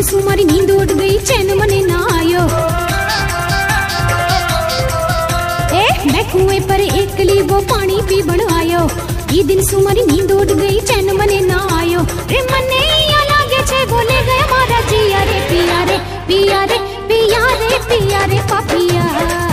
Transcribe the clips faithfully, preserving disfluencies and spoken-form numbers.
दिन सुमारी नींद उड़ गई, चैन मने ना आयो। ए मैं कुएं पर एकली वो पानी पी बन आयो। ये दिन सुमारी नींद उड़ गई, चैन मने ना आयो। रे मने या लागे छे बोले गए मारा जिया रे पिया रे पिया रे पिया रे पिया रे पापिया।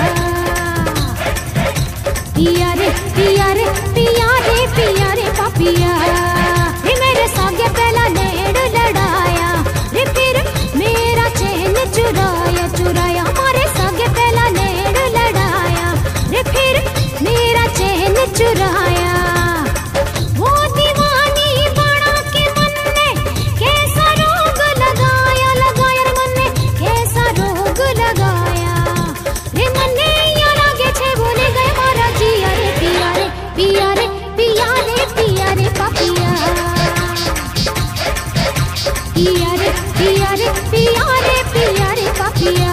पिया रे पिया रे पिया रे पिया रे पापिया। रे मेरे सागे पहला नेड़ लड़ाया, रे फिर मेरा चैन चुराया चुराया। मारे सागे पहला नेड़ लड़ाया, रे फिर मेरा चैन चुराया। वो दीवानी बना के मन ने कैसा रोग लगाया लगाया। रे मन ने कैसा रोग लगाया। रे मन ने या लागे छे बोले गए मारा जिया रे पिया रे पिया रे पिया रे पिया रे पापिया। पिया रे पिया रे पिया रे पिया रे पापिया।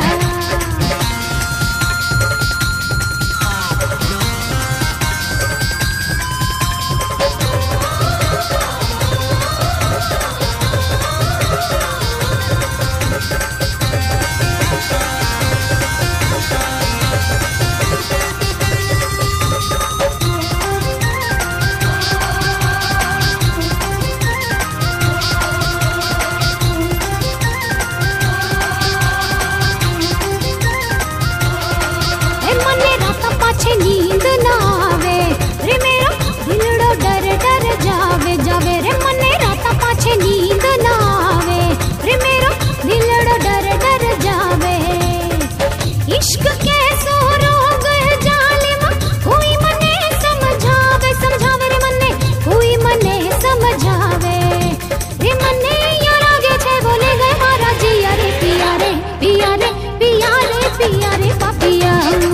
नींद ना आवे, रे मेरा दिलड़ो डर डर जावे जावे। रे मने राता पाछे नींद ना आवे, रे मेरा दिलड़ो डर डर जावे। इश्क कैसो रोग है जालिम, कोई मने समझावे समझावे। रे मने कोई मने समझावे। रे मने या लागे छे बोले गए मारा जिया रे पिया रे पिया रे पिया रे पिया रे पापिया।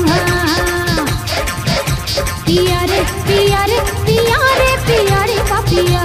पिया रे पिया रे पिया रे पिया रे पापिया।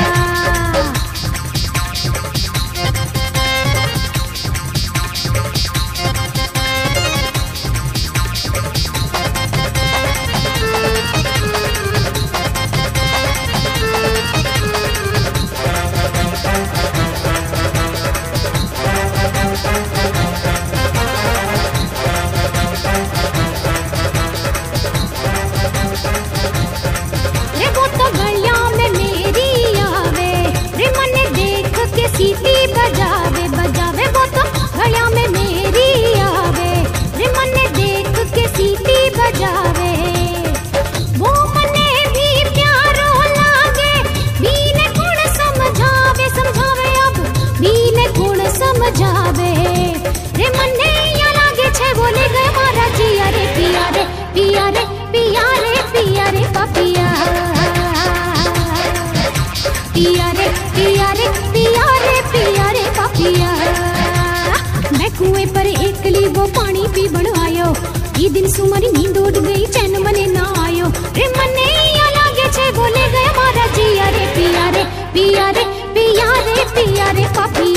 सीटी बजावे बजावे वो तो गलिया में मेरी आवे। रे मने देख के सीटी बजावे, वो मने भी प्यारो लागे। बीने गुण समझावे समझावे, अब बीने गुण समझावे। रे मने या लागे छे बोले गए मारा जिया रे पिया रे पिया रे पिया रे पिया रे पापिया। पिया रे पिया रे पिया रे पिया रे पापिया। मैं कुएं पर एकली वो पानी पी बन आयो। ये दिन सुमारी नींद उड़ गई, चैन मने ना आयो। रे मने या लागे छे बोले गए मारा जिया रे पिया रे पिया रे पिया रे पिया रे पापिया।